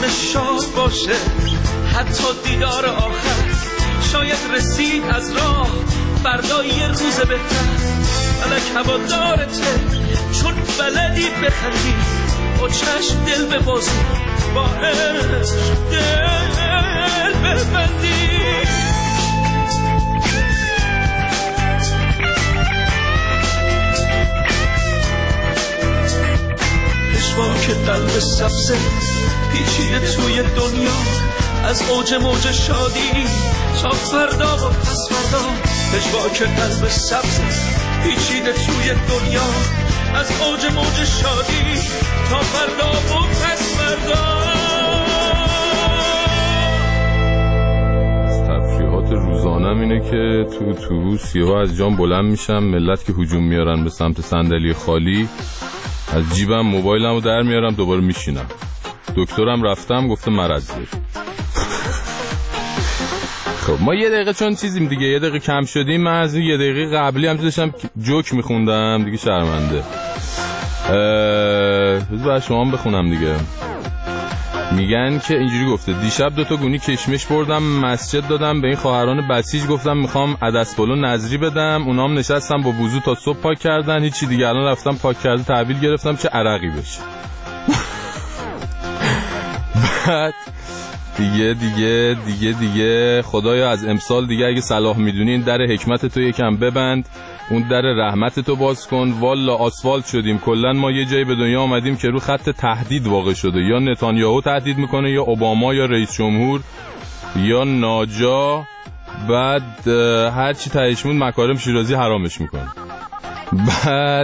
شاد باشه، حتی دیدار آخر شاید رسید از راه، فردا یه روز بهتر. فلک هوادارته چون بلدی بخندی، با چشم دل ببازی، با عشق دل ببندی. پشواک قلب سبزه پیچیده توی دنیا، از اوج موج شادی تا فردا و پس فردا. پشواک قلب سبزه پیچیده توی دنیا، از اوج موج شادی تا فردا و پس فردا. تفریحات روزانم اینه که تو اتوبوس یهو از جام بلند میشم، ملت که هجوم میارن به سمت صندلی خالی، از جیبم موبایلمو در میارم، دوباره میشینم. دکترم رفتم گفته مرض داری. خب ما یه دقیقه چون چیزیم دیگه، یه دقیقه کم شدیم. من از یه دقیقه قبلی هم داشتم جوک میخوندم دیگه، شرمنده. بذار شما بخونم دیگه. میگن که اینجوری گفته: دیشب 2 گونی کشمش بردم مسجد، دادم به این خواهران بسیج، گفتم میخوام عدس پلو نظری بدم، اونام نشستم با وضو تا صبح پاک کردن، هیچی دیگه. الان رفتم پاک کرده تحویل گرفتم چه عرقی بشه. بعد دیگه خدایا از امسال دیگه اگه صلاح میدونی این در حکمت تو یکم ببند، اون در رحمت تو باز کن. والا آسفالت شدیم کلن. ما یه جایی به دنیا آمدیم که رو خط تهدید واقع شده، یا نتانیاهو تهدید میکنه، یا اوباما، یا رئیس جمهور، یا ناجا. بعد هر چی تهشمون مکارم شیرازی حرامش میکنه. بعد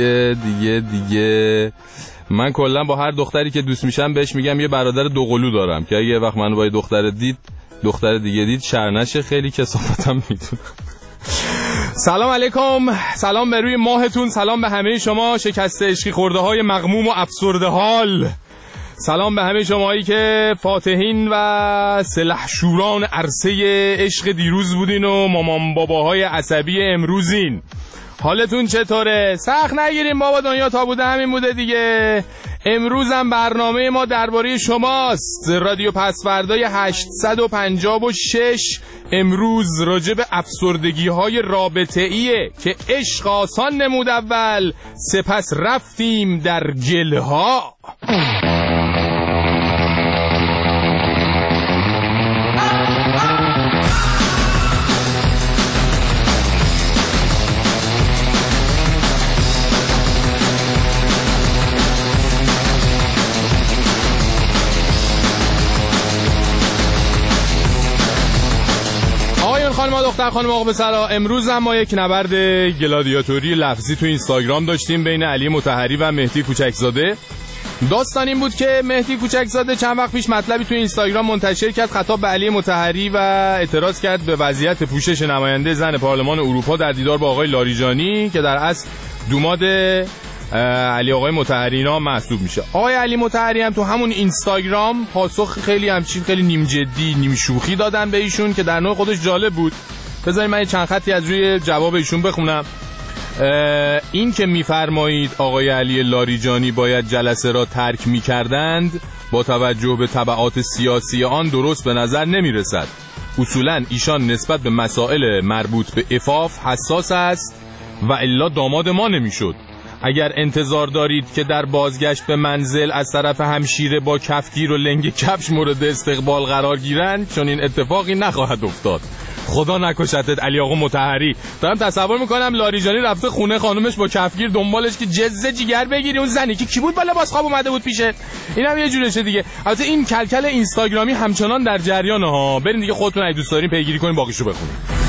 دیگه من کلا با هر دختری که دوست میشم بهش میگم یه برادر دوقلو دارم که اگه یه وقت منو با دختر دیگه دید شرنشه. خیلی کثافتم میدونم. سلام علیکم، سلام به روی ماهتون، سلام به همه شما شکسته عشقی خورده های مغموم و افسرده حال، سلام به همه شمایی که فاتحین و سلحشوران عرصه عشق دیروز بودین و مامان باباهای عصبی امروزین. حالتون چطوره؟ سخت نگیریم بابا، دنیا تا بوده همین بوده دیگه. امروز هم برنامه ما درباره شماست. رادیو پسوردای 856 امروز راجع به افسردگی های رابطه ایه که عشق آسان نمود اول، سپس رفتیم در گلها. خانم دختر خانم آقا به سلام. امروز هم ما یک نبرد گلادیاتوری لفظی تو اینستاگرام داشتیم بین علی مطهری و مهدی کوچکزاده. داستان این بود که مهدی کوچکزاده چند وقت پیش مطلبی تو اینستاگرام منتشر کرد خطاب به علی مطهری و اعتراض کرد به وضعیت پوشش نماینده زن پارلمان اروپا در دیدار با آقای لاریجانی که در اصل دوماد علی آقای مطهرینا محسوب میشه. آقای علی مطهری هم تو همون اینستاگرام پاسخ خیلی نیم جدی نیم شوخی دادن به ایشون که در نوع خودش جالب بود. بذارید من چند خطی از روی جواب ایشون بخونم. این که میفرمایید آقای علی لاریجانی باید جلسه را ترک میکردند با توجه به تبعات سیاسی آن درست به نظر نمیرسد. اصولا ایشان نسبت به مسائل مربوط به عفاف حساس است و الا داماد ما نمیشد. اگر انتظار دارید که در بازگشت به منزل از طرف همشیره با کفگیر و لنگ کفش مورد استقبال قرار گیرند، چون این اتفاقی نخواهد افتاد. خدا نکشتت علی آقا مطهری. دارم تصور میکنم لاریجانی رفته خونه خانومش با کفگیر دنبالش که جزه جیگر بگیری اون زنی که کی بود بالا باز خواب اومده بود پیشت. اینم یه جورشه دیگه. البته این کلکل اینستاگرامی همچنان در جریانه ها. برین دیگه خودتون اگه دوست دارین پیگیری کنین باقیشو بخونید.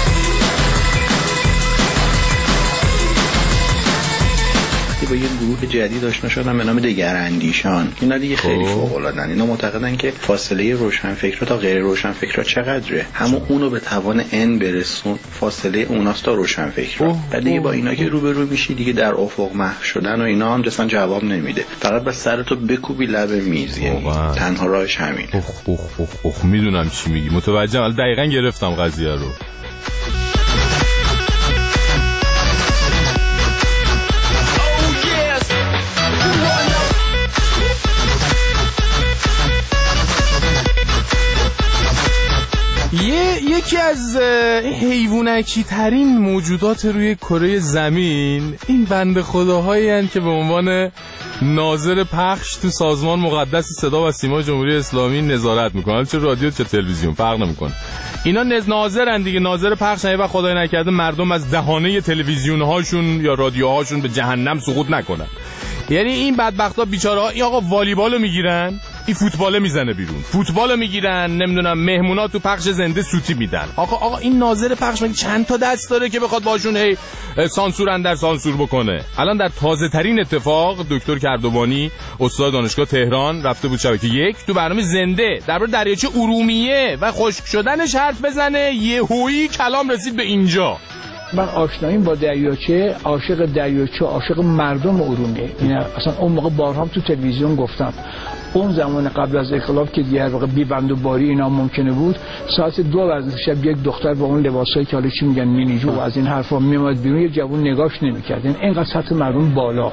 با یه گروه جدید آشنا شدم به نام دگراندیشان. اینا دیگه خیلی فوق‌العاده‌ان. اینا معتقدن که فاصله روشنفکرها تا غیر روشنفکرها چقدره، همون اونو به توان n برسون، فاصله اوناست تا روشنفکرها. بعد دیگه با اینا که روبرو میشی دیگه در افق محو شدن و اینا هم اصلا جواب نمیده، فقط بس سرتو بکوبی لب میز، یعنی تنها راهش همینه. میدونم چی میگی، متوجهم، ولی دقیقاً گرفتم قضیه رو. یکی از حیوانکی ترین موجودات روی کره زمین این بنده خداهایی هستند که به عنوان ناظر پخش تو سازمان مقدس صدا و سیما جمهوری اسلامی نظارت میکنن، چه رادیو چه تلویزیون فرق نمیکنه. اینا ناظرن دیگه، ناظر پخش. و خدای نکرده مردم از دهانه تلویزیون هاشون یا رادیوهاشون به جهنم سقوط نکنن. یعنی این بدبختا بیچاره‌ها این آقا والیبالو میگیرن، این فوتبال میزنه بیرون، فوتبال میگیرن، نمیدونم مهمونا تو پخش زنده سوتی میدن. آقا این ناظر پخش من چند تا دست داره که بخواد باشون هی سانسور اندر سانسور بکنه. الان در تازه ترین اتفاق دکتر کردوانی استاد دانشگاه تهران رفته بود شبکه 1 تو برنامه زنده درباره دریاچه ارومیه و خشک شدنش حرف بزنه، یهویی کلام رسید به اینجا. من آشناییم با دریاچه، عاشق دریاچه، عاشق مردم ارومیه. این اصلا اون موقع بارها تو تلویزیون گفتم، اون زمان قبل از انقلاب که دیگه واقعا بی بند و باری اینا ممکنه بود، ساعت 2 بعد از شب یک دختر با اون لباسایی که حالا چی میگن مینیجو و از این حرفا میومد بیرون، یه جوون نگاش نمی‌کرد. این اینقدر سطح مردم بالا.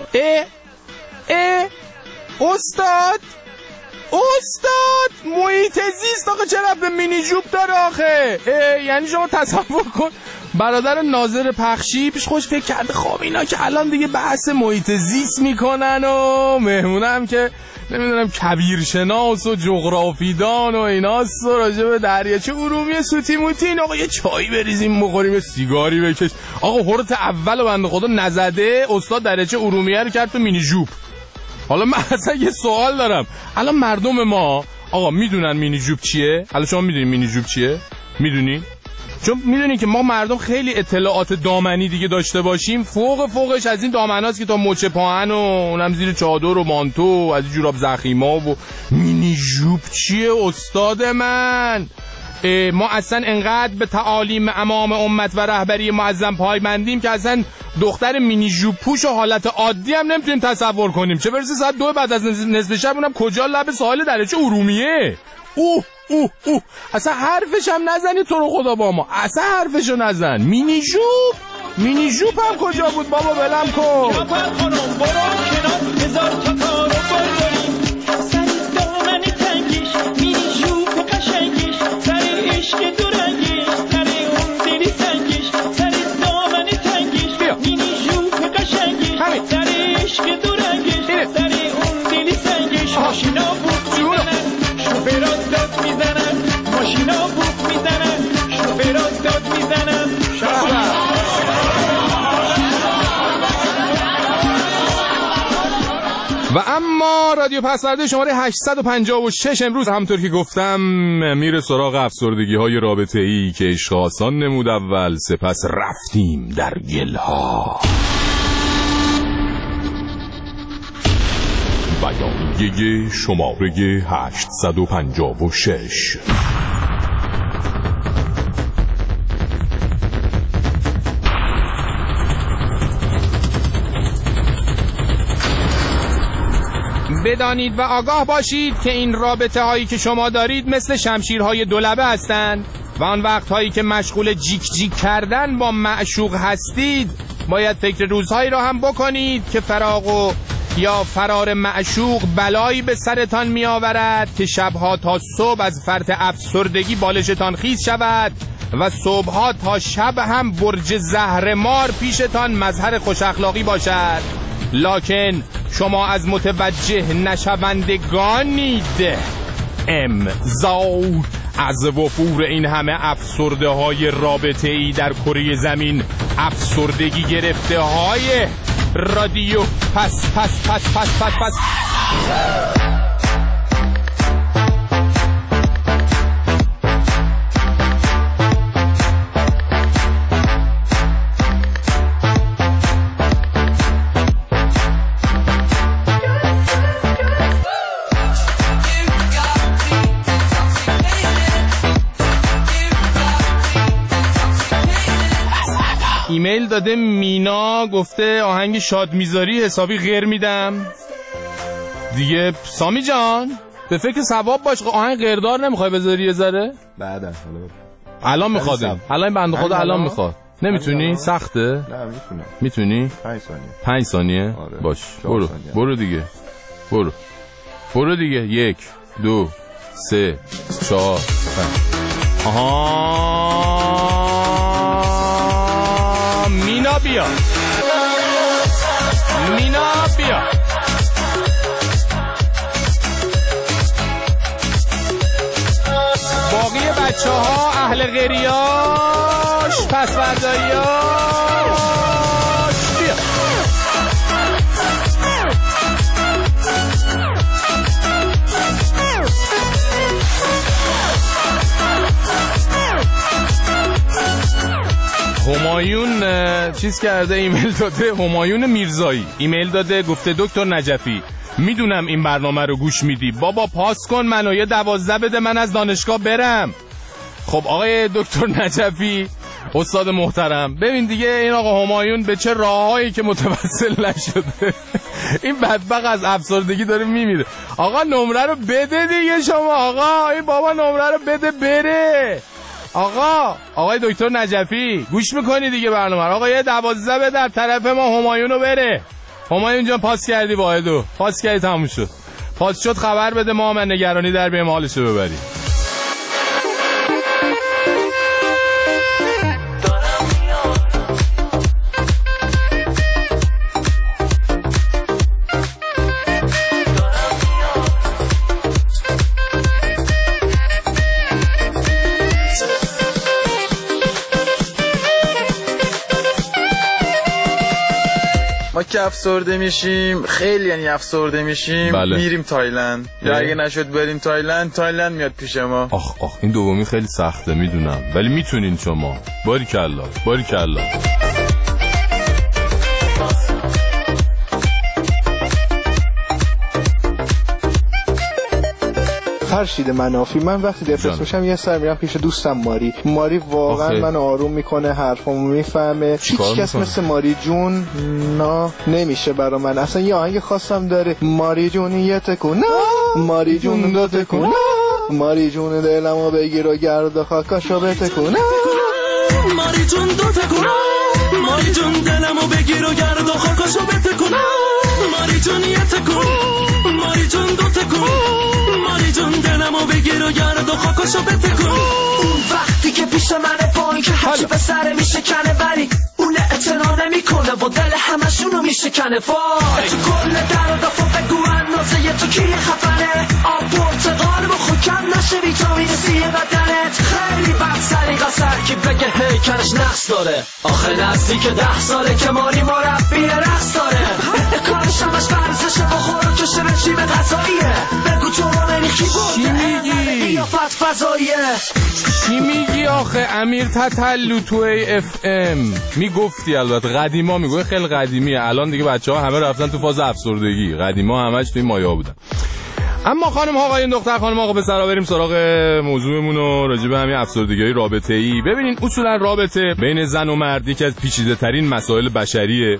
استاد محیط زیست آقا چرا به مینی جوب داره آخه؟ یعنی شما تصور کن برادر ناظر پخشی پیش خوش فکر کرده خب اینا که الان دیگه بحث محیط زیست میکنن و مهمونم که نمیدونم کبیرشناس و جغرافیدان و ایناست و راجع به دریاچه ارومیه سوتی موتی، این آقا یه چایی بریزیم بخوریم، سیگاری بکش. آقا هورت اول و بنده خدا نزده استاد دریاچه ارومیه رو کرد تو مینی جوب. حالا من اصلا یه سوال دارم، الان مردم ما آقا میدونن مینی جوب چیه؟ حالا شما میدونین مینی جوب چیه؟ میدونین؟ چون میدونین که ما مردم خیلی اطلاعات دامنی دیگه داشته باشیم، فوقش از این دامناست که تا مچ پاهن و اونم زیر چادر و مانتو از جوراب زخیما و مینی جوب چیه استاد من؟ ما اصلا انقدر به تعالیم امام امت و رهبری معظم پایبندیم که اصلا دختر مینی جوب پوش و حالت عادی هم نمیتونیم تصور کنیم، چه برسه ساعت 2 بعد از نصف شب اونم کجا لب ساحل دریاچه ارومیه. اصلا حرفش هم نزنی تو رو خدا با ما، اصلا حرفشو نزن. مینی جوب هم کجا بود بابا، ولم کن. و اما رادیو پسورده شماره 856 امروز همطور که گفتم میره سراغ افسردگی های رابطه ای که عشق آسان نمود اول، سپس رفتیم در گلها. بیانیه شماره 856. بدانید و آگاه باشید که این رابطه هایی که شما دارید مثل شمشیرهای دولبه هستند و آن وقت هایی که مشغول جیک جیک کردن با معشوق هستید باید فکر روزهایی را هم بکنید که فراق و یا فرار معشوق بلایی به سرتان می آورد که شبها تا صبح از فرط افسردگی بالشتان خیز شود و صبحها تا شب هم برج زهرمار پیشتان مظهر خوش اخلاقی باشد. لکن شما از متوجه نشوندگانید. امضا از وفور این همه افسرده های رابطه ای در کره زمین، افسردگی گرفته های رادیو پس ایمیل داده مینا، گفته آهنگ شاد میذاری حسابی غیر میدم دیگه. سامی جان به فکر ثواب باش، آهنگ غیردار نمیخوای بذاری یه ذره؟ بعدا الان میخواد، الان این بنده خدا الان میخواد. نمیتونی؟ سخته؟ نه میتونم. میتونی؟ 5 ثانیه آره. باش برو دیگه، برو دیگه. 1 2 3 4 5. آها مینا بیا، مینا بیا. باقی بچه ها اهل غریاش پس برداریاش بیا. همایون چیز کرده، ایمیل داده. همایون میرزایی ایمیل داده، گفته دکتر نجفی میدونم این برنامه رو گوش میدی، بابا پاس کن منو، یه 12 بده من از دانشگاه برم. خب آقای دکتر نجفی استاد محترم، ببین دیگه این آقا همایون به چه راههایی که متوسل نشده این بدبخت از افسردگی داره میمیره. آقا نمره رو بده دیگه شما، آقا این بابا نمره رو بده بره. آقای دکتر نجفی گوش میکنی دیگه برنامه؟ آقا یه 12 به در طرف ما همایون رو بره. همایون جان پاس کردی، واحدو پاس کردی، تموم شد. پاس شد خبر بده، ما من نگرانی در بیم حالشو ببریم. ما که افسرده میشیم، خیلی یعنی افسرده میشیم، بله. میریم تایلند. یا اگه نشد بریم تایلند میاد پیش ما. آخ این دومی خیلی سخته میدونم، ولی میتونین شما. باریکالله. فرشید منافی، من وقتی دپرس میشم یه سر میرم پیش دوستم ماری واقعا من آروم میکنه، حرفمو میفهمه. هیچ کس مثل ماری جون نمیشه برا من. اصلا یه آهنگ خاصم داره، ماری جون یه تکون، ماری جون دو تکون، ماری جون دلمو بگیر و گرد و خاکاشو بتکون، ماری جون دو تکون، ماری جون دلمو بگیر و گرد و خاکاشو بتکون، ماری جون یه تکون، ماری جون دو تکون، ماری جون دلمو بگیر و گرد و خاکاشو بتکون. اون وقتی که پیش منه پایین که هرچی به سر میشکنه، ولی اون اعتنا نمیکنه و دل همشونو میشکنه. وای تو کل در و دفعه بگو اندازه تو کی خفنه، آب پرتقال بخور کم نشه ویتامین سی بدنت. خیلی بد سلیقه سر کی بگه هیکلش نقص داره، آخه نزدیک 10 ساله که ماری مربی رقص داره. کارش همش ورزشه، بخور و کشه به چی به غذاییه. بگو تو مانه کی بود قیافت فضاییه. چی میگی آخه امیر تتلو تو ای اف ام؟ میگفتی البته قدیما میگه، خیلی قدیمیه. الان دیگه بچه‌ها همه رفتن تو فاز افسردگی، قدیما همش توی مایا بودن. اما خانم آقایون دختر خانم آقا پسرا، بریم سراغ موضوعمون و راجع به همین افسردگی رابطه‌ای. ببینین اصولا رابطه بین زن و مرد یکی از پیچیده‌ترین مسائل بشریه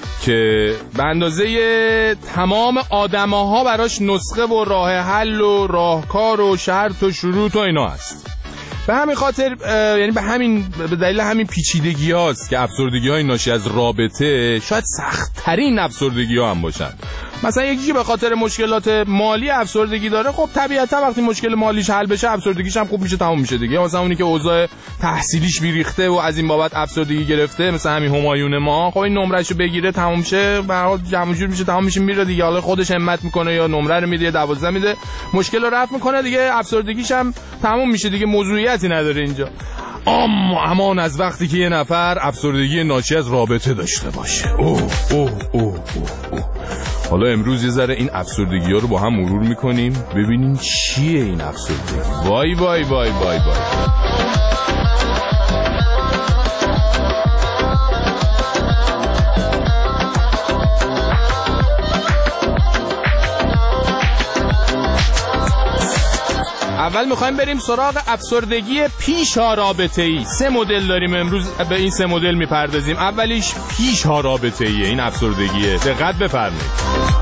که به اندازه تمام آدم‌ها براش نسخه و راه حل و راهکار و شرط و شروط و اینا هست. به همین خاطر یعنی به دلیل همین پیچیدگی هاست که افسردگی های ناشی از رابطه شاید سخت ترین افسردگی ها هم باشن. مثلا یکی که به خاطر مشکلات مالی افسردگی داره، خب طبیعتا وقتی مشکل مالیش حل بشه افسردگیش هم خوب میشه، تموم میشه دیگه. مثلا اونی که اوضاع تحصیلیش بیریخته و از این بابت افسردگی گرفته، مثلا همین همایون ما، خب این نمرهشو بگیره تموم شه، به هر حال جمع جور میشه، تمام میشه، میره دیگه. حالا خودش همت میکنه یا نمره رو میده یا 12 میده، مشکل رو رفع میکنه دیگه، افسردگیش هم تموم میشه دیگه، موضوعیتی نداره اینجا. اما امان از وقتی که یه نفر افسردگی ناشی از رابطه داشته باشه. حالا امروز یه ذره این افسردگی ها رو با هم مرور میکنیم، ببینیم چیه این افسردگی. وای وای وای وای وای. اول میخوایم بریم سراغ افسردگی پیشا رابطه‌ای. 3 مدل داریم امروز، به این 3 مدل میپردازیم. اولیش پیشا رابطه‌ایه، این افسردگیه. دقت بفرمایید.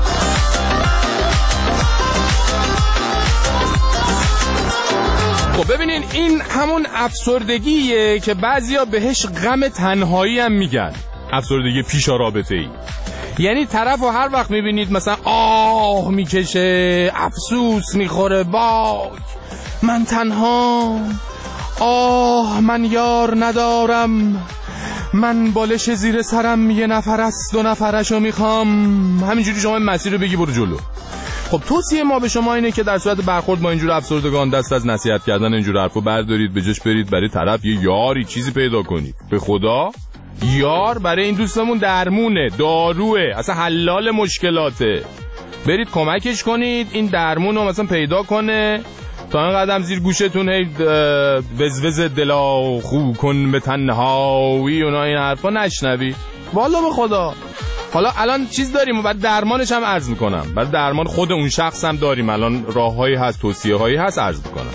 خب ببینین، این همون افسردگیه که بعضیا بهش غم تنهایی هم میگن. افسردگی پیشا رابطه‌ای یعنی طرفو هر وقت میبینید مثلا آه میکشه، افسوس میخوره، وای من تنها، آه من یار ندارم، من بالش زیر سرم 1 نفر است 2 نفرشو میخوام. همینجوری شما مسیر رو بگی برو جلو. خب توصیه ما به شما اینه که در صورت برخورد با اینجور افسردگان دست از نصیحت کردن اینجور حرفو بردارید، به جاش برید برای طرف یه یاری چیزی پیدا کنید. به خدا یار برای این دوستمون درمونه، داروه، اصلا حلال مشکلاته. برید کمکش کنید این درمونو مثلا پیدا کنه تا این قدم زیر گوشتون هی وزوز دلا خو کن به تنهایی اونا این حرفا نشنوی. والا به خدا. حالا الان چیز داریم و بعد درمانش هم عرض میکنم. بعد درمان خود اون شخص هم داریم. الان راههایی هست، توصیه‌هایی هست، عرض میکنم.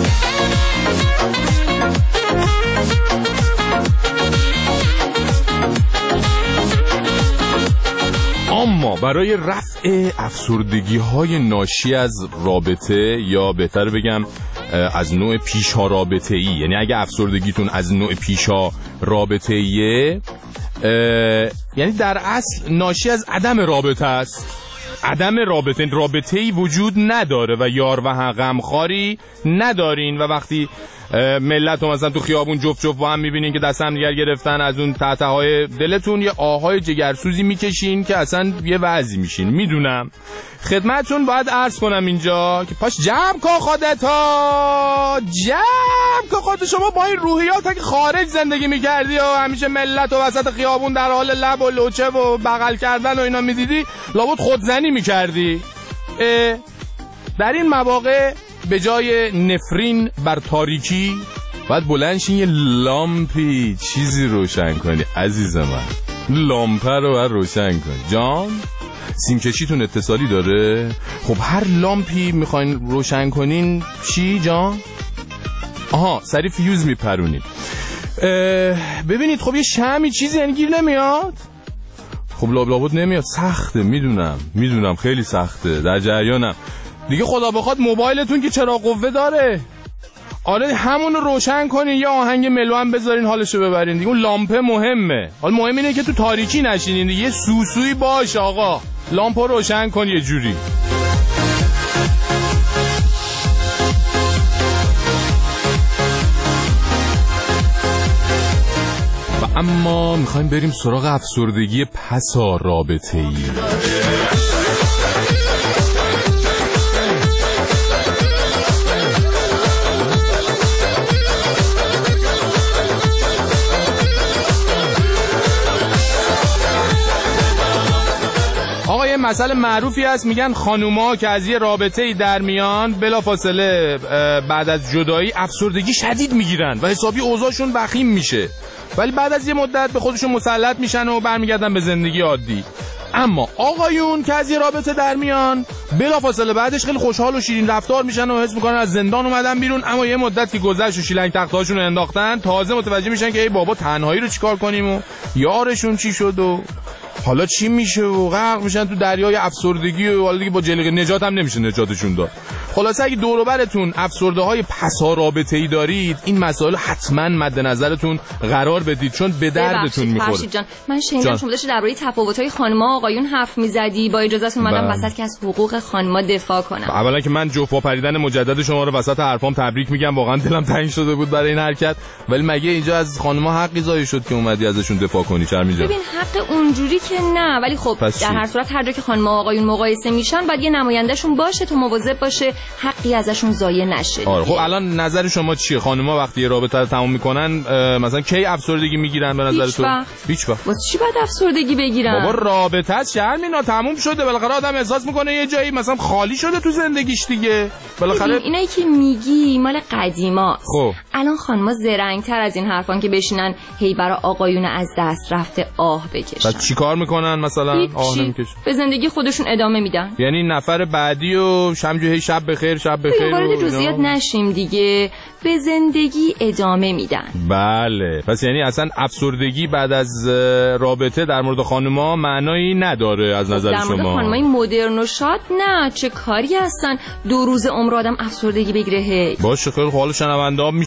اما برای رفع افسردگی‌های ناشی از رابطه، یا بهتر بگم از نوع پیشا رابطه‌ای، یعنی اگه افسردگیتون از نوع پیشا رابطه‌ایه، یعنی در اصل ناشی از عدم رابطه است. عدم رابطه‌ای وجود نداره و یار و غمخواری ندارین و وقتی ملت رو مثلا تو خیابون جفت با هم میبینین که دست هم دیگر گرفتن، از اون تحتهای دلتون یه آهای جگرسوزی میکشین که اصلا یه وضعی میشین. میدونم خدمتون باید عرض کنم اینجا که پاش جمع کن خودت ها، جمع کن خودت. شما با این روحیات اگه خارج زندگی میکردی و همیشه ملت و وسط خیابون در حال لب و لوچه و بغل کردن و اینا میدیدی، لابد خودزنی میکردی. در این مواقع به جای نفرین بر تاریکی باید بلندشین یه لامپی چیزی روشن کنی. عزیز من لامپه رو باید روشن کنی. جان سیمکشیتون اتصالی داره؟ خب هر لامپی میخواین روشن کنین چی جان؟ آها سری فیوز میپرونین. ببینید خب یه شمی چیزی یعنی گیر نمیاد؟ خب لابد نمیاد. سخته، میدونم خیلی سخته، در جریانم دیگه. خدا بخواد موبایلتون که چراغ قوه داره، آره همون رو روشن کنین، یه آهنگ ملو هم بذارین حالشو ببرین دیگه. اون لامپه مهمه. حالا مهم اینه که تو تاریکی نشینین دیگه. یه سوسویی باش آقا، لامپو روشن کن یه جوری. و اما میخوایم بریم سراغ افسردگی پسا رابطه‌ای. آقا یه مسئله معروفی هست، میگن خانوما که از یه رابطه‌ای در میان بلافاصله بعد از جدایی افسردگی شدید میگیرن و حسابی اوضاعشون وخیم میشه، ولی بعد از یه مدت به خودشون مسلط میشن و برمیگردن به زندگی عادی. اما آقایون که از یه رابطه در میان بلافاصله بعدش خیلی خوشحال و شیرین رفتار میشن و حس میکنن از زندان اومدن بیرون، اما یه مدت که گذشت و شیلنگ تختهاشون رو انداختن تازه متوجه میشن که ای بابا تنهایی رو چیکار کنیم و یارشون چی شد و حالا چی میشه و غرق میشن تو دریای افسردگی و حالا دیگه با جلیقه نجات هم نمیشه نجاتشون داد. خلاصه اگه دور و برتون افسرده‌های پسا رابطه‌ای دارید، این مسائل حتما مد نظرتون قرار بدید چون به دردتون میخوره. جان من شنیدم شما داشتی درباره تفاوت‌های خانم‌ها و آقایون حرف می‌زدی، با اجازهتون اومدم وسط که از حقوق خانم‌ها دفاع کنم. اولا که من جفا پریدن مجدد شما رو وسط حرفام تبریک میگم، واقعا دلم تنگ شده بود برای این حرکت، ولی مگه اینجا از خانم‌ها حقی ضایع شد که اومدی ازشون دفاع کنی؟ شرمی جان ببین حق اونجوری که نه، ولی خب در هر صورت هر جا که خانم‌ها و آقایون مقایسه میشن باید یه نمایندهشون باشه تو مواظب باشه حقی ازشون ضایع نشه. آره خب الان نظر شما چیه؟ خانم‌ها وقتی یه رابطه رو تموم میکنن مثلا کی افسردگی میگیرن به نظر تو؟ هیچ وقت. واسه چی باید افسردگی بگیرن؟ بابا رابطه است شرمینا، تموم شده، بالاخره آدم احساس میکنه یه جایی مثلا خالی شده تو زندگیش دیگه. بالاخره اینایی که میگی مال قدیماست. خب الان خانم‌ها زرنگ‌تر از این حرفان که بشینن هی برای آقایون از دست رفته آه بکشن. بعد چیکار میکنن مثلا؟ آه نمیکشن، به زندگی خودشون ادامه میدن. یعنی نفر بعدی و شمجو هی شب بخیر شب بخیر وارد جزئیات نشیم دیگه، به زندگی ادامه میدن. بله، پس یعنی اصلا افسردگی بعد از رابطه در مورد خانم‌ها معنایی نداره از نظر شما؟ در مورد خانم‌های مدرن و شاد نه، چه کاری هستن 2 روز عمر آدم افسردگی بگیره. باشه خیلی حال شنونده